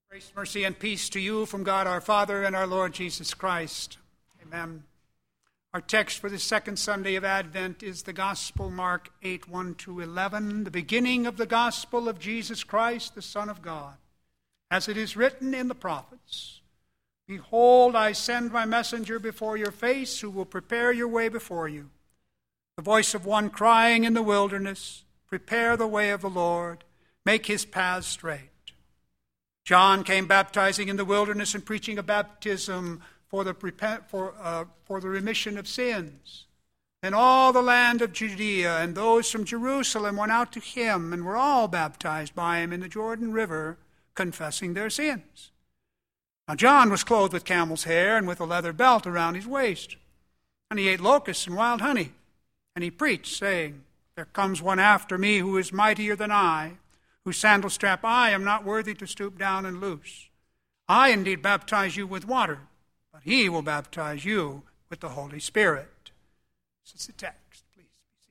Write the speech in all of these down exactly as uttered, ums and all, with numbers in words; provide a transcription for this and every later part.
Grace, mercy, and peace to you from God our Father and our Lord Jesus Christ. Amen. Our text for the second Sunday of Advent is the Gospel, Mark eight, one to eleven, the beginning of the Gospel of Jesus Christ, the Son of God. As it is written in the prophets, "Behold, I send my messenger before your face, who will prepare your way before you. The voice of one crying in the wilderness, prepare the way of the Lord, make his paths straight. John came baptizing in the wilderness and preaching a baptism for the, for, uh, for the remission of sins. And all the land of Judea and those from Jerusalem went out to him and were all baptized by him in the Jordan River, confessing their sins. Now John was clothed with camel's hair and with a leather belt around his waist. And he ate locusts and wild honey. And he preached, saying, There comes one after me who is mightier than I, whose sandal strap I am not worthy to stoop down and loose. I indeed baptize you with water, but he will baptize you with the Holy Spirit." This is the text. Please be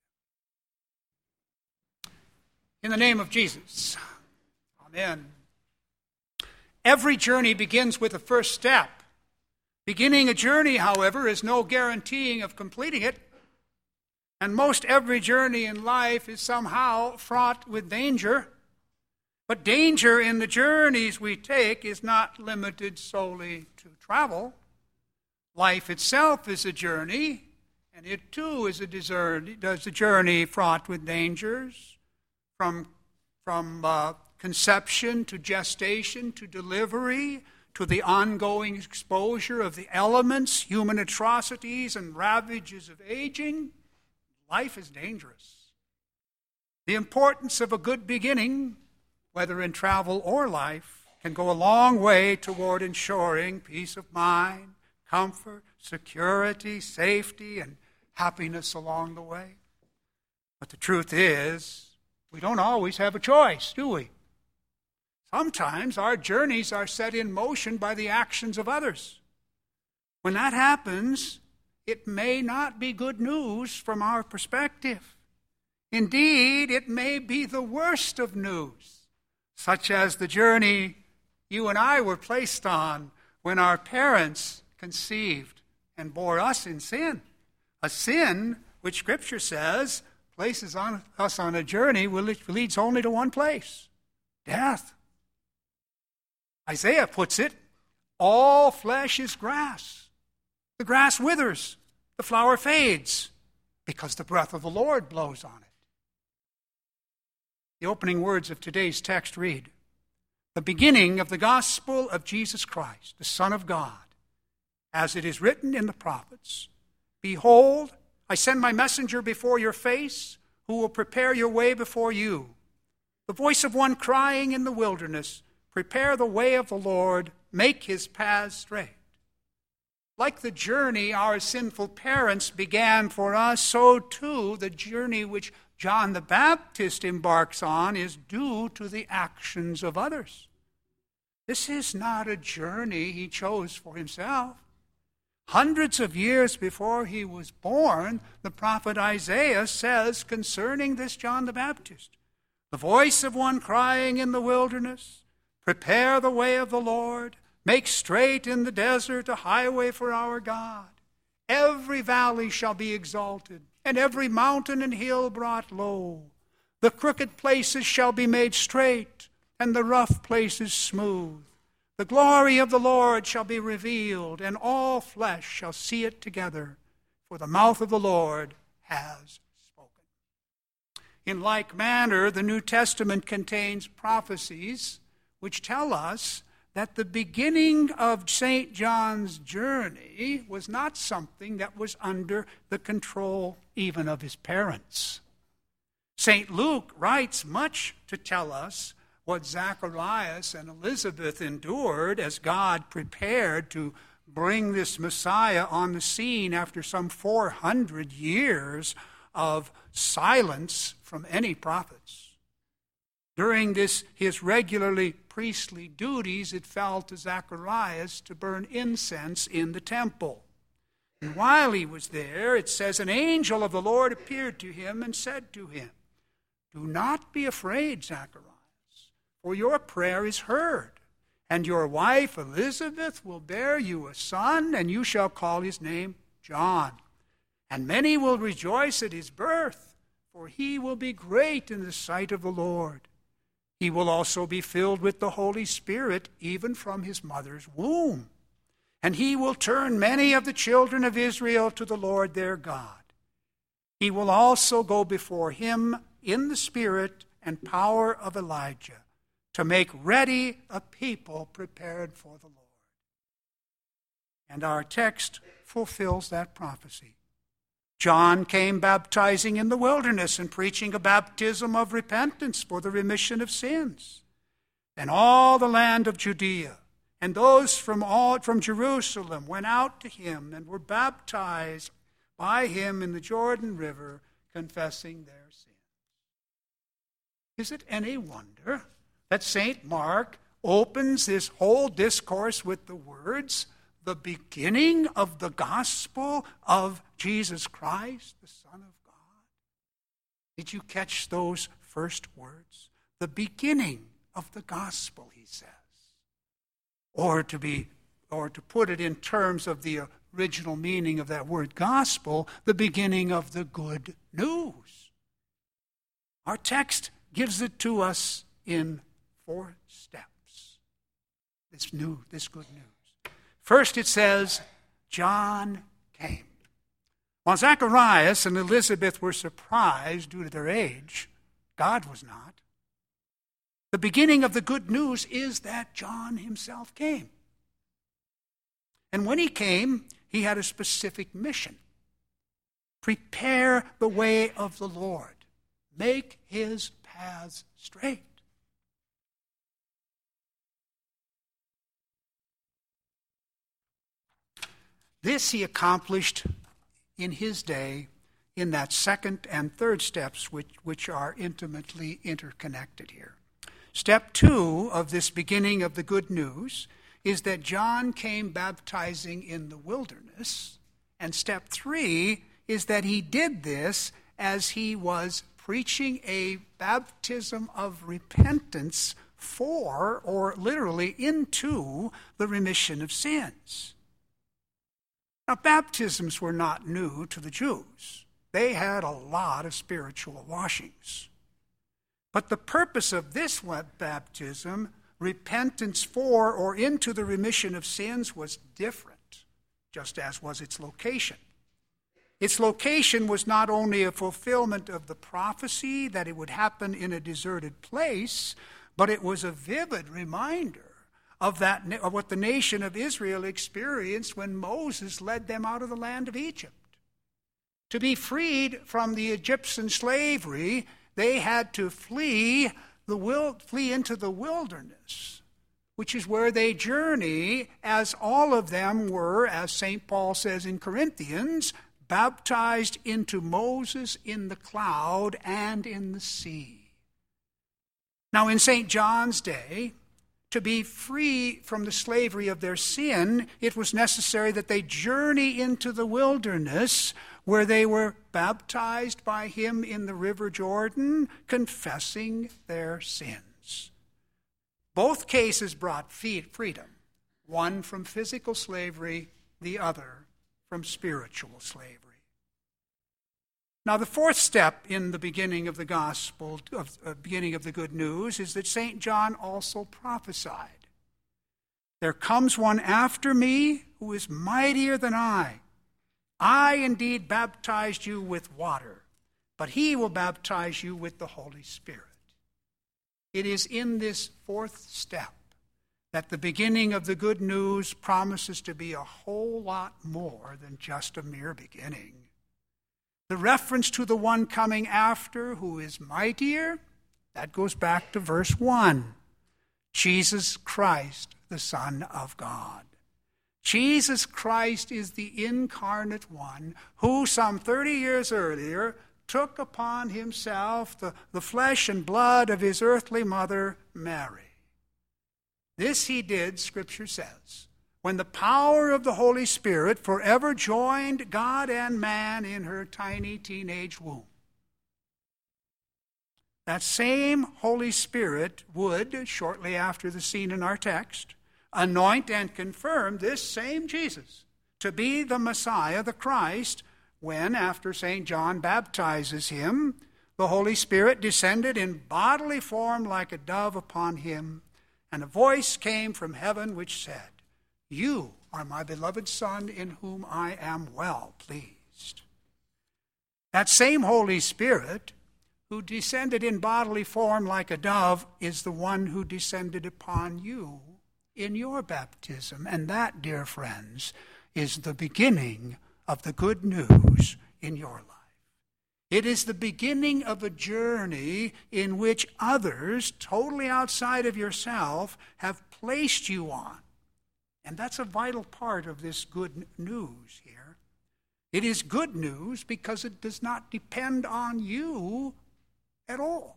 seated. In the name of Jesus, amen. Every journey begins with a first step. Beginning a journey, however, is no guaranteeing of completing it. And most every journey in life is somehow fraught with danger. But danger in the journeys we take is not limited solely to travel. Life itself is a journey, and it too is a, desert, does a journey fraught with dangers, from, from uh, conception to gestation to delivery, to the ongoing exposure of the elements, human atrocities, and ravages of aging. Life is dangerous. The importance of a good beginning, whether in travel or life, can go a long way toward ensuring peace of mind, comfort, security, safety, and happiness along the way. But the truth is, we don't always have a choice, do we? Sometimes our journeys are set in motion by the actions of others. When that happens, it may not be good news from our perspective. Indeed, it may be the worst of news, such as the journey you and I were placed on when our parents conceived and bore us in sin. A sin which Scripture says places on us on a journey which leads only to one place, death. Isaiah puts it, all flesh is grass. The grass withers, the flower fades, because the breath of the Lord blows on it. The opening words of today's text read, "The beginning of the gospel of Jesus Christ, the Son of God, as it is written in the prophets, Behold, I send my messenger before your face, who will prepare your way before you. The voice of one crying in the wilderness, Prepare the way of the Lord, make his paths straight." Like the journey our sinful parents began for us, so too the journey which John the Baptist embarks on is due to the actions of others. This is not a journey he chose for himself. Hundreds of years before he was born, the prophet Isaiah says concerning this John the Baptist, "The voice of one crying in the wilderness, Prepare the way of the Lord, make straight in the desert a highway for our God. Every valley shall be exalted, and every mountain and hill brought low. The crooked places shall be made straight, and the rough places smooth. The glory of the Lord shall be revealed, and all flesh shall see it together, for the mouth of the Lord has spoken." In like manner, the New Testament contains prophecies which tell us that the beginning of Saint John's journey was not something that was under the control even of his parents. Saint Luke writes much to tell us what Zacharias and Elizabeth endured as God prepared to bring this Messiah on the scene after some four hundred years of silence from any prophets. During this, his regularly priestly duties, it fell to Zacharias to burn incense in the temple. And while he was there, it says, an angel of the Lord appeared to him and said to him, "Do not be afraid, Zacharias, for your prayer is heard, and your wife Elizabeth will bear you a son, and you shall call his name John. And many will rejoice at his birth, for he will be great in the sight of the Lord. He will also be filled with the Holy Spirit, even from his mother's womb. And he will turn many of the children of Israel to the Lord their God. He will also go before him in the spirit and power of Elijah, to make ready a people prepared for the Lord. And our text fulfills that prophecy. John came baptizing in the wilderness and preaching a baptism of repentance for the remission of sins. And all the land of Judea and those from all from Jerusalem went out to him and were baptized by him in the Jordan River, confessing their sins. Is it any wonder that Saint Mark opens this whole discourse with the words, the beginning of the gospel of Jesus Christ, the Son of God? Did you catch those first words? The beginning of the gospel, he says. Or to be, or to put it in terms of the original meaning of that word gospel, the beginning of the good news. Our text gives it to us in four steps. This new, this good news. First it says, John came. While Zacharias and Elizabeth were surprised due to their age, God was not. The beginning of the good news is that John himself came. And when he came, he had a specific mission. Prepare the way of the Lord. Make his paths straight. This he accomplished in his day in that second and third steps, which, which are intimately interconnected here. Step two of this beginning of the good news is that John came baptizing in the wilderness. And step three is that he did this as he was preaching a baptism of repentance for, or literally into, the remission of sins. Now, baptisms were not new to the Jews. They had a lot of spiritual washings. But the purpose of this baptism, repentance for or into the remission of sins, was different, just as was its location. Its location was not only a fulfillment of the prophecy that it would happen in a deserted place, but it was a vivid reminder of that of what the nation of Israel experienced when Moses led them out of the land of Egypt. To be freed from the Egyptian slavery, they had to flee the wil- flee into the wilderness, which is where they journey, as all of them were, as Saint Paul says in Corinthians, baptized into Moses in the cloud and in the sea. Now, in Saint John's day, to be free from the slavery of their sin, it was necessary that they journey into the wilderness, where they were baptized by him in the river Jordan, confessing their sins. Both cases brought freedom, one from physical slavery, the other from spiritual slavery. Now, the fourth step in the beginning of the gospel, of uh, beginning of the good news, is that Saint John also prophesied. There comes one after me who is mightier than I. I indeed baptized you with water, but he will baptize you with the Holy Spirit. It is in this fourth step that the beginning of the good news promises to be a whole lot more than just a mere beginning. The reference to the one coming after who is mightier, that goes back to verse one. Jesus Christ, the Son of God. Jesus Christ is the incarnate one who some thirty years earlier took upon himself the, the flesh and blood of his earthly mother, Mary. This he did, Scripture says, when the power of the Holy Spirit forever joined God and man in her tiny teenage womb. that same Holy Spirit would, shortly after the scene in our text, anoint and confirm this same Jesus to be the Messiah, the Christ, when, after Saint John baptizes him, the Holy Spirit descended in bodily form like a dove upon him, and a voice came from heaven which said, "You are my beloved Son, in whom I am well pleased." That same Holy Spirit who descended in bodily form like a dove is the one who descended upon you in your baptism. And that, dear friends, is the beginning of the good news in your life. It is the beginning of a journey in which others, totally outside of yourself, have placed you on. And that's a vital part of this good news here. It is good news because it does not depend on you at all.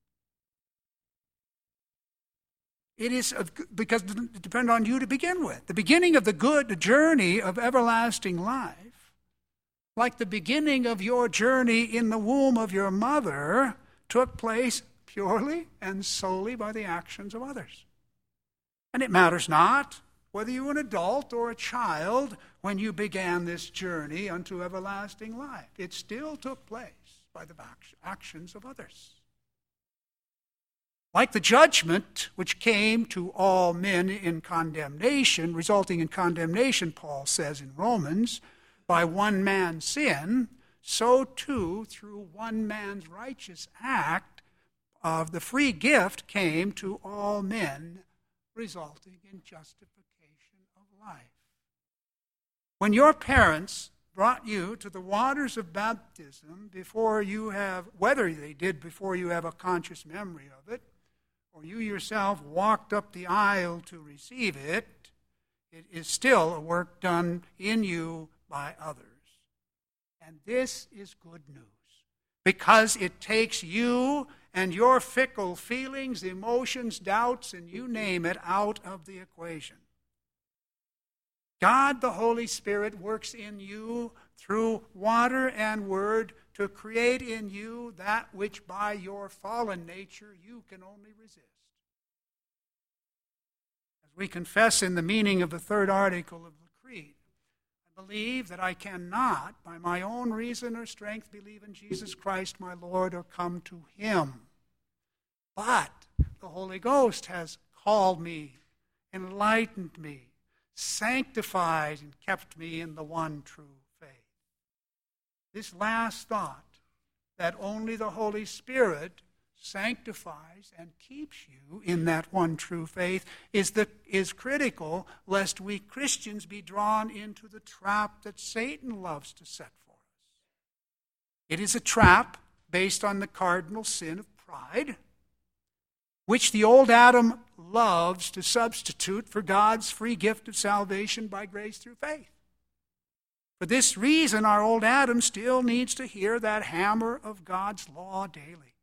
It is because it depends on you to begin with. The beginning of the good journey of everlasting life, like the beginning of your journey in the womb of your mother, took place purely and solely by the actions of others. And it matters not whether you were an adult or a child when you began this journey unto everlasting life. It still took place by the actions of others. Like the judgment which came to all men in condemnation, resulting in condemnation, Paul says in Romans, by one man's sin, so too through one man's righteous act of the free gift came to all men, resulting in justification of life. When your parents brought you to the waters of baptism before you have, whether they did before you have a conscious memory of it, or you yourself walked up the aisle to receive it, it is still a work done in you by others. And this is good news, because it takes you and your fickle feelings, emotions, doubts, and you name it, out of the equation. God, the Holy Spirit, works in you through water and word to create in you that which by your fallen nature you can only resist. As we confess in the meaning of the third article of the Creed, I believe that I cannot, by my own reason or strength, believe in Jesus Christ my Lord or come to him. But the Holy Ghost has called me, enlightened me, sanctified and kept me in the one true faith. This last thought, that only the Holy Spirit sanctifies and keeps you in that one true faith, is, the, is critical, lest we Christians be drawn into the trap that Satan loves to set for us. It is a trap based on the cardinal sin of pride, which the old Adam loves to substitute for God's free gift of salvation by grace through faith. For this reason, our old Adam still needs to hear that hammer of God's law daily.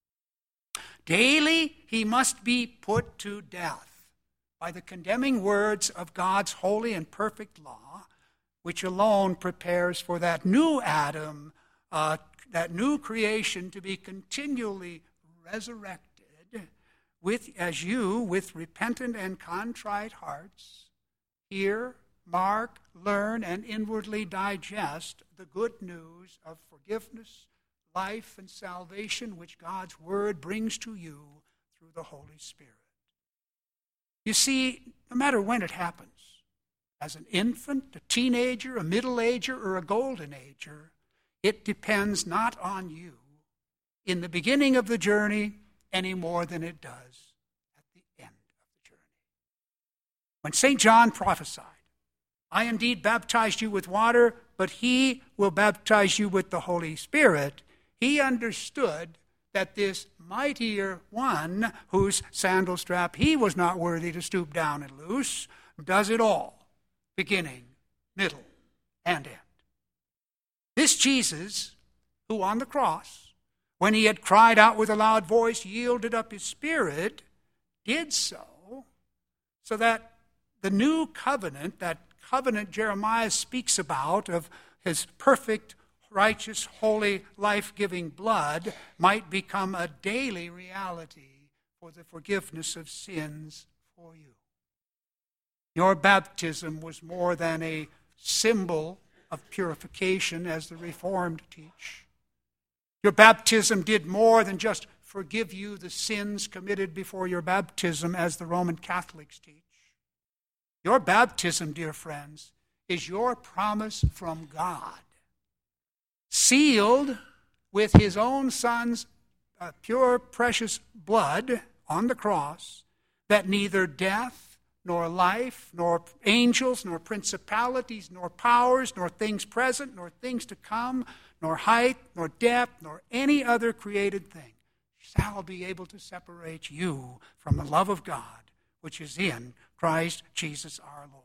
Daily, he must be put to death by the condemning words of God's holy and perfect law, which alone prepares for that new Adam, uh, that new creation to be continually resurrected, with as you, with repentant and contrite hearts, hear, mark, learn, and inwardly digest the good news of forgiveness, life, and salvation which God's Word brings to you through the Holy Spirit. You see, no matter when it happens, as an infant, a teenager, a middle-ager, or a golden-ager, it depends not on you in the beginning of the journey any more than it does at the end of the journey. When Saint John prophesied, I indeed baptized you with water, but he will baptize you with the Holy Spirit, he understood that this mightier one, whose sandal strap he was not worthy to stoop down and loose, does it all, beginning, middle, and end. This Jesus, who on the cross, when he had cried out with a loud voice, yielded up his spirit, did so, so that the new covenant, that covenant Jeremiah speaks about of his perfect righteous, holy, life-giving blood might become a daily reality for the forgiveness of sins for you. Your baptism was more than a symbol of purification, as the Reformed teach. Your baptism did more than just forgive you the sins committed before your baptism, as the Roman Catholics teach. Your baptism, dear friends, is your promise from God, sealed with his own Son's uh, pure, precious blood on the cross, that neither death, nor life, nor angels, nor principalities, nor powers, nor things present, nor things to come, nor height, nor depth, nor any other created thing shall be able to separate you from the love of God, which is in Christ Jesus our Lord.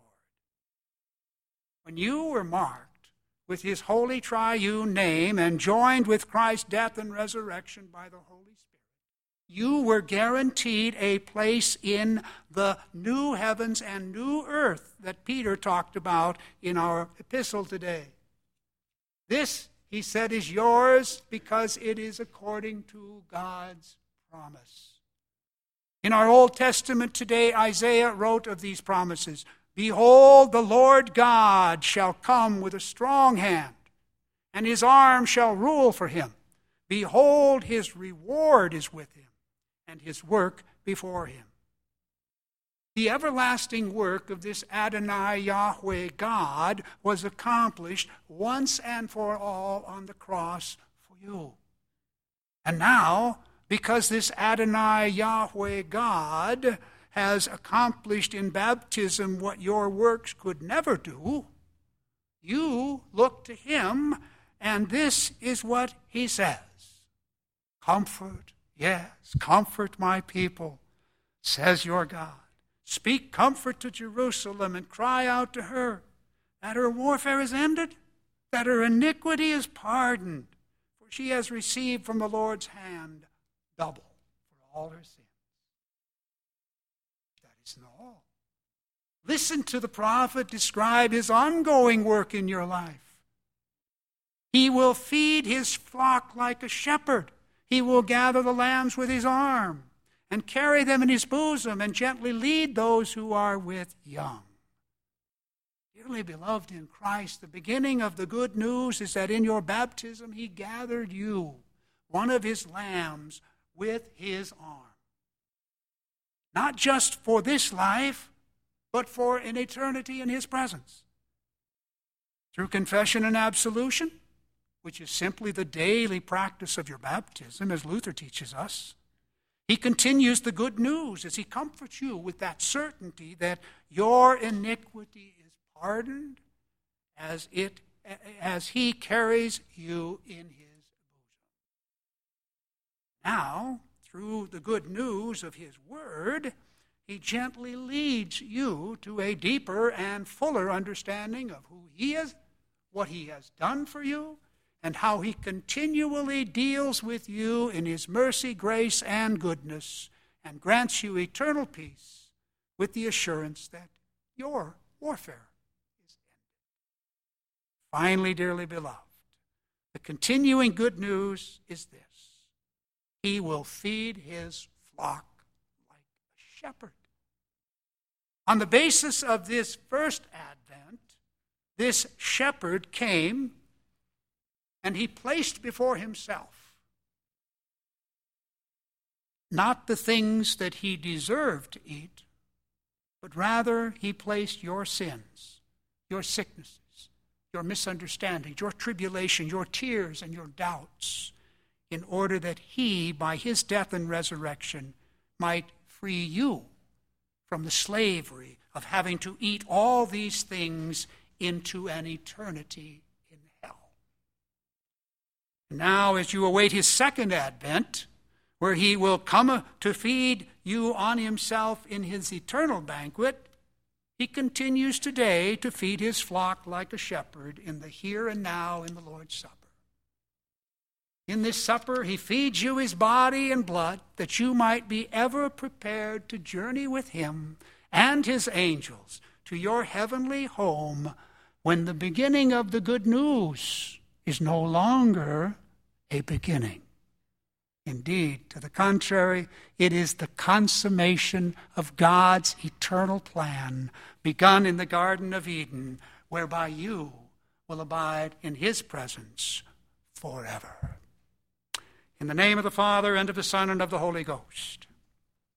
When you were marked with his holy triune name and joined with Christ's death and resurrection by the Holy Spirit, you were guaranteed a place in the new heavens and new earth that Peter talked about in our epistle today. This, he said, is yours because it is according to God's promise. In our Old Testament today, Isaiah wrote of these promises, "Behold, the Lord God shall come with a strong hand, and his arm shall rule for him. Behold, his reward is with him, and his work before him." The everlasting work of this Adonai Yahweh God was accomplished once and for all on the cross for you. And now, because this Adonai Yahweh God has accomplished in baptism what your works could never do, you look to him, and this is what he says. "Comfort, yes, comfort my people, says your God. Speak comfort to Jerusalem and cry out to her that her warfare is ended, that her iniquity is pardoned, for she has received from the Lord's hand double for all her sins." That isn't all. Listen to the prophet describe his ongoing work in your life. He will feed his flock like a shepherd. He will gather the lambs with his arm and carry them in his bosom and gently lead those who are with young. Dearly beloved in Christ, the beginning of the good news is that in your baptism he gathered you, one of his lambs, with his arm. Not just for this life, but for an eternity in his presence. Through confession and absolution, which is simply the daily practice of your baptism, as Luther teaches us, he continues the good news as he comforts you with that certainty that your iniquity is pardoned as it as he carries you in his bosom. Now, through the good news of his word, he gently leads you to a deeper and fuller understanding of who he is, what he has done for you, and how he continually deals with you in his mercy, grace, and goodness, and grants you eternal peace with the assurance that your warfare is ended. Finally, dearly beloved, the continuing good news is this: he will feed his flock like a shepherd. On the basis of this first advent, this shepherd came and he placed before himself not the things that he deserved to eat, but rather he placed your sins, your sicknesses, your misunderstandings, your tribulation, your tears, and your doubts, in order that he, by his death and resurrection, might free you from the slavery of having to eat all these things into an eternity in hell. Now, as you await his second advent, where he will come to feed you on himself in his eternal banquet, he continues today to feed his flock like a shepherd in the here and now in the Lord's Supper. In this supper, he feeds you his body and blood, that you might be ever prepared to journey with him and his angels to your heavenly home when the beginning of the good news is no longer a beginning. Indeed, to the contrary, it is the consummation of God's eternal plan, begun in the Garden of Eden, whereby you will abide in his presence forever. In the name of the Father, and of the Son, and of the Holy Ghost.